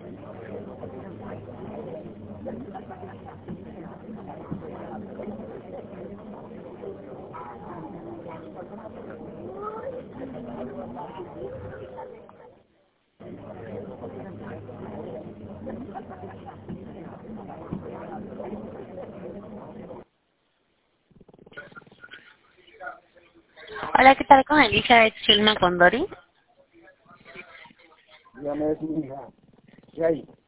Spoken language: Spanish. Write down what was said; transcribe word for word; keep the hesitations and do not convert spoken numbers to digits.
Hola, ¿qué tal con Elizabeth Chilma Condori? Dígame, es mi hija. ¿Qué hay?